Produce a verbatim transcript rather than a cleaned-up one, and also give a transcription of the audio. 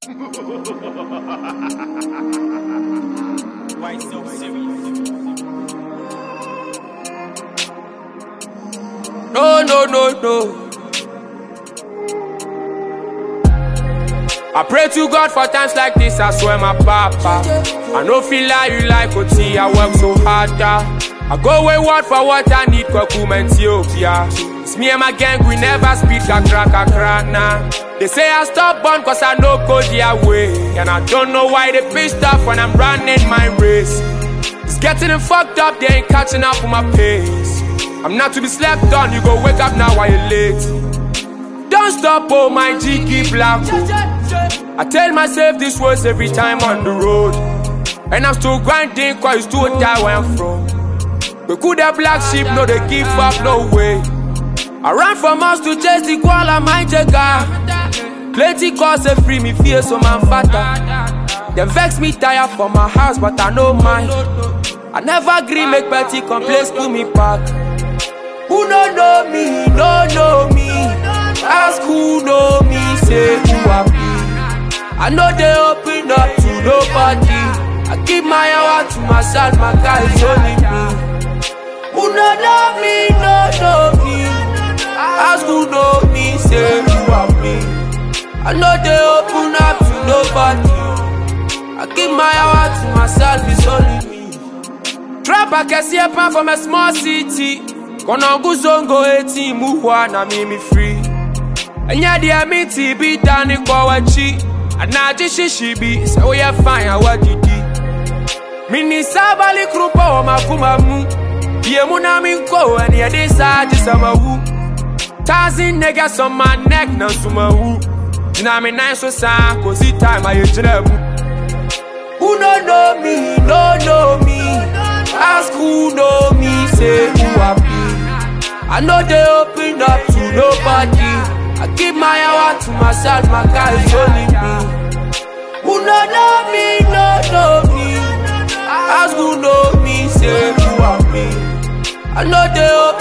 Why so serious? No, no, no, no. I pray to God for times like this, I swear my papa. I no feel like you like O T, I work so hard. I go wayward for what I need, Kwakum Ethiopia. It's me and my gang, we never speak kakra kakra nah. They say I stop born cause I no go their way. And I don't know why they pissed off when I'm running my race. It's getting them fucked up, they ain't catching up with my pace. I'm not to be slept on, you go wake up now while you're late. Don't stop, oh my G, keep black. I tell myself this words every time on the road. And I'm still grinding cause it's too die where I'm from. We could have black sheep, no they give up, no way. I ran from house to chase the koala, my jagger. Plenty cause they free me fear, so man fatter. They vex me tired for my house, but I know mine. I never agree, make petty complaints to me back. Who no know me, no know me. Ask who know me, say who I be. I know they open up to nobody. I keep my hour to myself, my guys only me. Who no know me, no know me. Ask who know me, say who I be. I know they open up to nobody. I keep my hour to myself, it's only me. Trap I can see a pan from a small city. Kono guzongo eighteen muhwa na mimi free. Enya dia miti bi dani kwa wachi. Anaji shishibi se we fine awadidi. Mini sabali krupa wa makuma mu. Ye muna minko and ye desa jisama wu. Tazi niggas on my neck na suma wu. Jina me nice so sa kozi time aye jina mu. Who no know me, no know me. Ask who know me, say who I be. I know they open up to nobody. I keep my hour to myself, my guys only me. Who no know me, no know me. Ask who know me, say who I be. I know they open